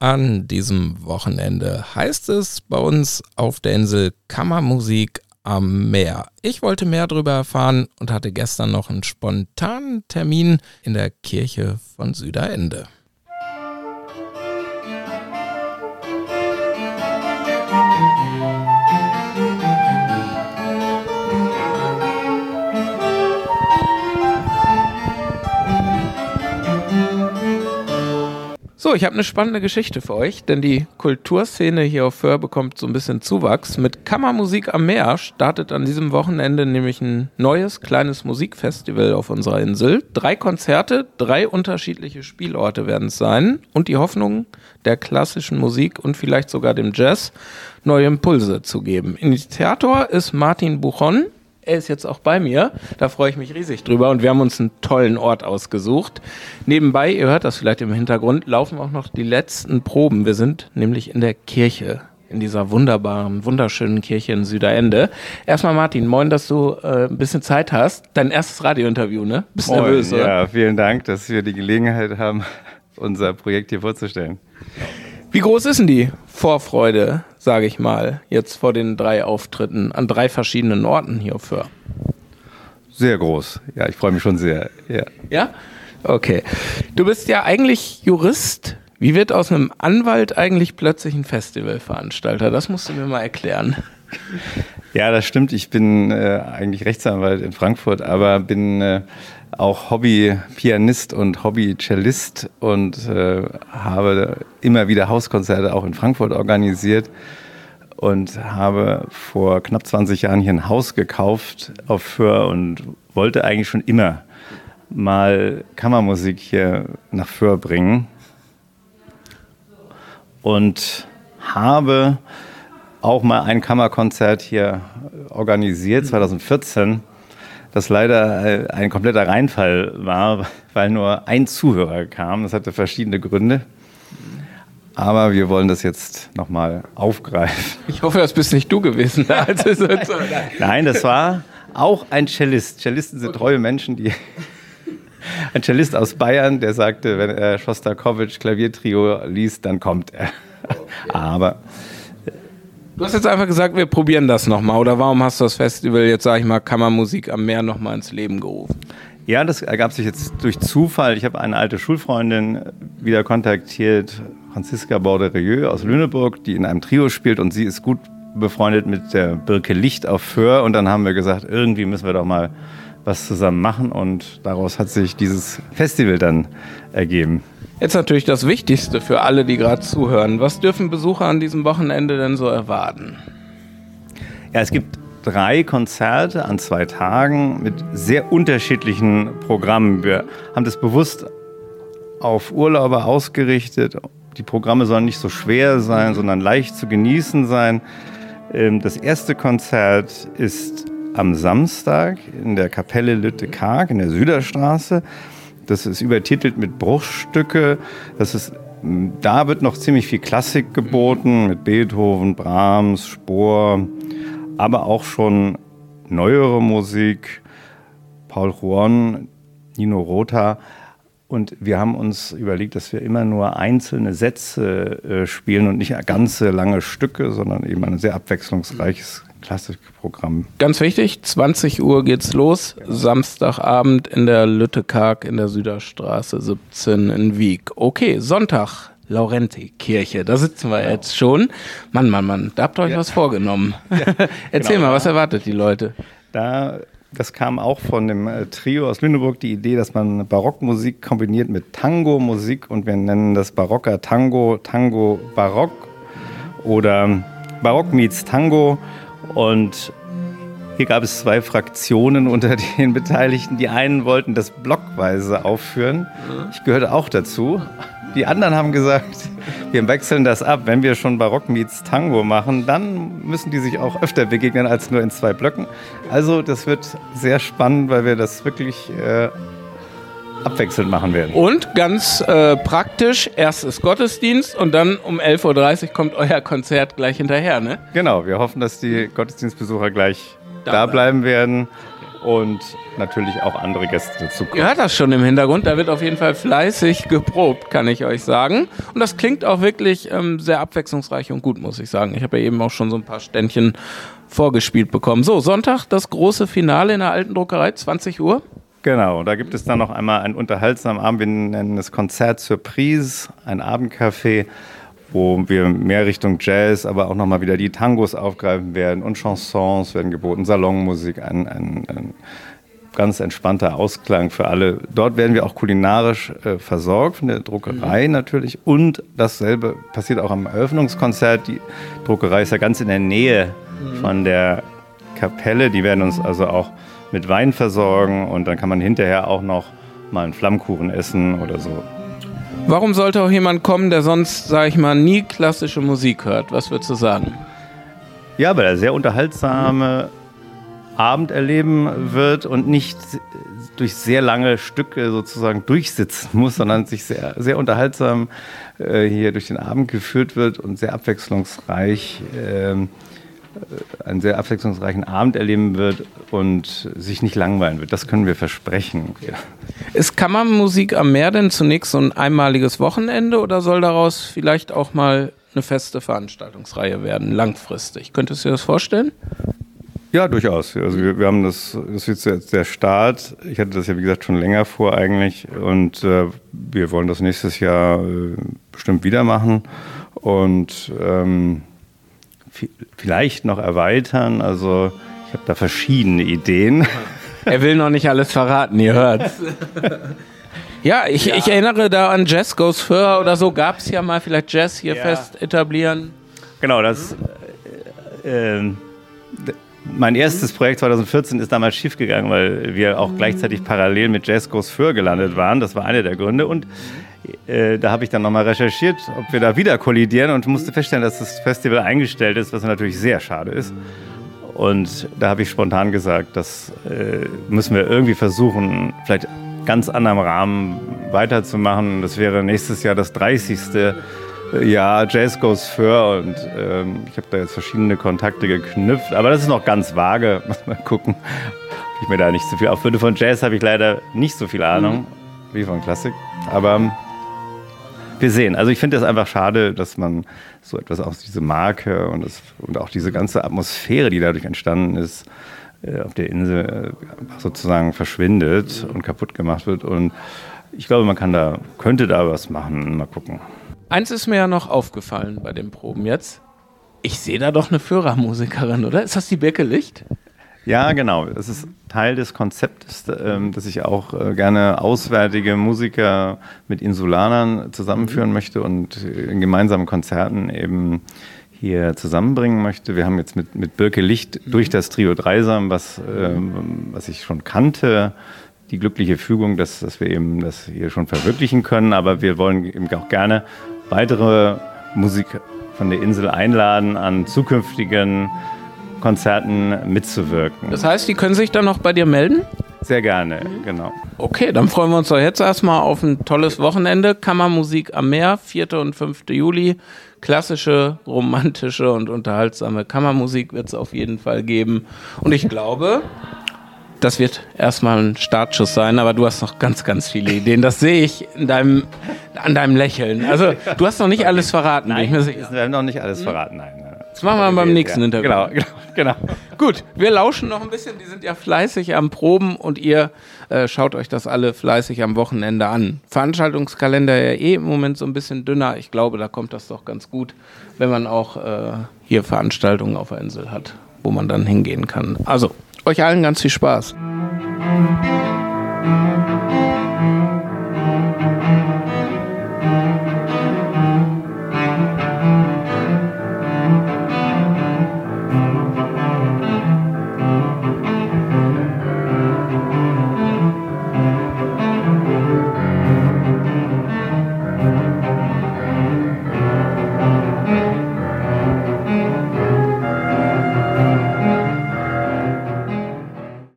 An diesem Wochenende heißt es bei uns auf der Insel Kammermusik am Meer. Ich wollte mehr darüber erfahren und hatte gestern noch einen spontanen Termin in der Kirche von Süderende. So, ich habe eine spannende Geschichte für euch, denn die Kulturszene hier auf Föhr bekommt so ein bisschen Zuwachs. Mit Kammermusik am Meer startet an diesem Wochenende nämlich ein neues, kleines Musikfestival auf unserer Insel. 3 Konzerte, 3 unterschiedliche Spielorte werden es sein und die Hoffnung der klassischen Musik und vielleicht sogar dem Jazz neue Impulse zu geben. Initiator ist Martin Buchon. Er ist jetzt auch bei mir, da freue ich mich riesig drüber und wir haben uns einen tollen Ort ausgesucht. Nebenbei, ihr hört das vielleicht im Hintergrund, laufen auch noch die letzten Proben. Wir sind nämlich in der Kirche, in dieser wunderbaren, wunderschönen Kirche in Süderende. Erstmal Martin, moin, dass du ein bisschen Zeit hast. Dein erstes Radiointerview, ne? Bist du nervös, oder? Ja, vielen Dank, dass wir die Gelegenheit haben, unser Projekt hier vorzustellen. Wie groß ist denn die Vorfreude, sage ich mal, jetzt vor den 3 Auftritten an 3 verschiedenen Orten hier auf Föhr? Sehr groß. Ja, ich freue mich schon sehr. Ja? Ja? Okay. Du bist ja eigentlich Jurist. Wie wird aus einem Anwalt eigentlich plötzlich ein Festivalveranstalter? Das musst du mir mal erklären. Ja, das stimmt. Ich bin eigentlich Rechtsanwalt in Frankfurt, aber bin auch Hobby-Pianist und Hobby-Cellist und habe immer wieder Hauskonzerte auch in Frankfurt organisiert und habe vor knapp 20 Jahren hier ein Haus gekauft auf Föhr und wollte eigentlich schon immer mal Kammermusik hier nach Föhr bringen und habe auch mal ein Kammerkonzert hier organisiert, 2014, das leider ein kompletter Reinfall war, weil nur ein Zuhörer kam. Das hatte verschiedene Gründe. Aber wir wollen das jetzt nochmal aufgreifen. Ich hoffe, das bist nicht du gewesen. Nein, das war auch ein Cellist. Cellisten sind treue Menschen, ein Cellist aus Bayern, der sagte, wenn er Schostakowitsch Klaviertrio liest, dann kommt er. Aber du hast jetzt einfach gesagt, wir probieren das nochmal. Oder warum hast du das Festival jetzt, sag ich mal, Kammermusik am Meer nochmal ins Leben gerufen? Ja, das ergab sich jetzt durch Zufall. Ich habe eine alte Schulfreundin wieder kontaktiert, Franziska Borderrieux aus Lüneburg, die in einem Trio spielt und sie ist gut befreundet mit der Birke Licht auf Föhr. Und dann haben wir gesagt, irgendwie müssen wir doch mal was zusammen machen und daraus hat sich dieses Festival dann ergeben. Jetzt natürlich das Wichtigste für alle, die gerade zuhören. Was dürfen Besucher an diesem Wochenende denn so erwarten? Ja, es gibt 3 Konzerte an 2 Tagen mit sehr unterschiedlichen Programmen. Wir haben das bewusst auf Urlauber ausgerichtet. Die Programme sollen nicht so schwer sein, sondern leicht zu genießen sein. Das erste Konzert ist am Samstag in der Kapelle Lütte-Karg in der Süderstraße. Das ist übertitelt mit Bruchstücke. Da wird noch ziemlich viel Klassik geboten mit Beethoven, Brahms, Spohr, aber auch schon neuere Musik, Paul Juon, Nino Rota. Und wir haben uns überlegt, dass wir immer nur einzelne Sätze spielen und nicht ganze lange Stücke, sondern eben ein sehr abwechslungsreiches Klassikprogramm. Ganz wichtig, 20 Uhr geht's los, Samstagabend in der Lütte-Karg in der Süderstraße 17 in Wiek. Okay, Sonntag, Laurenti-Kirche, da sitzen wir jetzt schon. Mann, da habt ihr euch was vorgenommen. Ja, Erzähl mal, was erwartet die Leute? Das kam auch von dem Trio aus Lüneburg, die Idee, dass man Barockmusik kombiniert mit Tango-Musik und wir nennen das Barocker Tango, Tango Barock oder Barock meets Tango. Und hier gab es 2 Fraktionen unter den Beteiligten. Die einen wollten das blockweise aufführen. Ich gehörte auch dazu. Die anderen haben gesagt, wir wechseln das ab. Wenn wir schon Barock meets Tango machen, dann müssen die sich auch öfter begegnen als nur in 2 Blöcken. Also das wird sehr spannend, weil wir das wirklich abwechselnd machen werden. Und ganz praktisch, erst ist Gottesdienst und dann um 11.30 Uhr kommt euer Konzert gleich hinterher, ne? Genau, wir hoffen, dass die Gottesdienstbesucher gleich da bleiben werden. und natürlich auch andere Gäste dazu kommen. Ihr hört das schon im Hintergrund, da wird auf jeden Fall fleißig geprobt, kann ich euch sagen. Und das klingt auch wirklich sehr abwechslungsreich und gut, muss ich sagen. Ich habe ja eben auch schon so ein paar Ständchen vorgespielt bekommen. So, Sonntag das große Finale in der Alten Druckerei, 20 Uhr. Genau, da gibt es dann noch einmal einen unterhaltsamen Abend, wir nennen es Konzert Surprise, ein Abendcafé, wo wir mehr Richtung Jazz, aber auch nochmal wieder die Tangos aufgreifen werden und Chansons werden geboten, Salonmusik, ein ganz entspannter Ausklang für alle. Dort werden wir auch kulinarisch versorgt von der Druckerei natürlich und dasselbe passiert auch am Eröffnungskonzert. Die Druckerei ist ja ganz in der Nähe von der Kapelle, die werden uns also auch mit Wein versorgen und dann kann man hinterher auch noch mal einen Flammkuchen essen oder so. Warum sollte auch jemand kommen, der sonst, sage ich mal, nie klassische Musik hört? Was würdest du sagen? Ja, weil er sehr unterhaltsame Abend erleben wird und nicht durch sehr lange Stücke sozusagen durchsitzen muss, sondern sich sehr, sehr unterhaltsam hier durch den Abend geführt wird und sehr abwechslungsreich einen sehr abwechslungsreichen Abend erleben wird und sich nicht langweilen wird. Das können wir versprechen. Ja. Ist Kammermusik am Meer denn zunächst so ein einmaliges Wochenende oder soll daraus vielleicht auch mal eine feste Veranstaltungsreihe werden, langfristig? Könntest du dir das vorstellen? Ja, durchaus. Also wir haben das ist jetzt der Start. Ich hatte das ja, wie gesagt, schon länger vor eigentlich und wir wollen das nächstes Jahr bestimmt wieder machen und vielleicht noch erweitern. Also ich habe da verschiedene Ideen. Er will noch nicht alles verraten, ihr hört's. Ja, ich erinnere da an Jazz Goes Fur oder so. Gab es ja mal vielleicht Jazz hier fest etablieren. Genau, das mein erstes Projekt 2014 ist damals schiefgegangen, weil wir auch gleichzeitig parallel mit Jazz Goes Fur gelandet waren. Das war einer der Gründe. Und da habe ich dann nochmal recherchiert, ob wir da wieder kollidieren und musste feststellen, dass das Festival eingestellt ist, was natürlich sehr schade ist. Und da habe ich spontan gesagt, das müssen wir irgendwie versuchen, vielleicht ganz anderem Rahmen weiterzumachen. Das wäre nächstes Jahr das 30. Jahr Jazz Goes Fur und ich habe da jetzt verschiedene Kontakte geknüpft, aber das ist noch ganz vage, muss man gucken, ob ich mir da nicht so viel aufwinde. Von Jazz habe ich leider nicht so viel Ahnung wie von Klassik, aber wir sehen. Also ich finde es einfach schade, dass man so etwas aus diese Marke und auch diese ganze Atmosphäre, die dadurch entstanden ist, auf der Insel sozusagen verschwindet und kaputt gemacht wird. Und ich glaube, man könnte da was machen. Mal gucken. Eins ist mir ja noch aufgefallen bei den Proben jetzt. Ich sehe da doch eine Führermusikerin, oder? Ist das die Birke Licht? Ja, genau. Das ist Teil des Konzeptes, dass ich auch gerne auswärtige Musiker mit Insulanern zusammenführen möchte und in gemeinsamen Konzerten eben hier zusammenbringen möchte. Wir haben jetzt mit Birke Licht durch das Trio Dreisam, was ich schon kannte, die glückliche Fügung, dass wir eben das hier schon verwirklichen können. Aber wir wollen eben auch gerne weitere Musik von der Insel einladen, an zukünftigen Konzerten mitzuwirken. Das heißt, die können sich dann noch bei dir melden? Sehr gerne, genau. Okay, dann freuen wir uns doch jetzt erstmal auf ein tolles Wochenende. Kammermusik am Meer, 4. und 5. Juli. Klassische, romantische und unterhaltsame Kammermusik wird es auf jeden Fall geben. Und ich glaube, das wird erstmal ein Startschuss sein, aber du hast noch ganz, ganz viele Ideen. Das sehe ich an deinem Lächeln. Also, du hast noch nicht alles verraten, nein, bin ich mir sicher. Wir haben noch nicht alles verraten, nein. Das machen wir beim nächsten Interview. Genau. Gut, wir lauschen noch ein bisschen. Die sind ja fleißig am Proben und ihr schaut euch das alle fleißig am Wochenende an. Veranstaltungskalender ja im Moment so ein bisschen dünner. Ich glaube, da kommt das doch ganz gut, wenn man auch hier Veranstaltungen auf der Insel hat, wo man dann hingehen kann. Also, euch allen ganz viel Spaß.